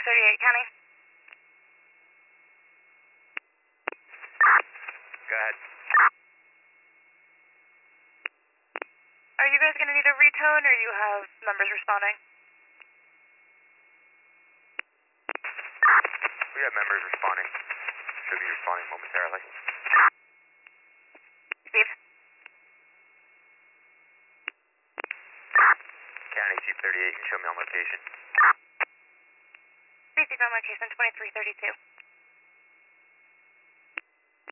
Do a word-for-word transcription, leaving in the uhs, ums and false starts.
twenty-six thirty-eight, County. Go ahead. Are you guys going to need a retone, or you have members responding? We have members responding. Should be responding momentarily. Steve? County two thirty-eight, you can show me on location. Basic on location twenty-three thirty-two.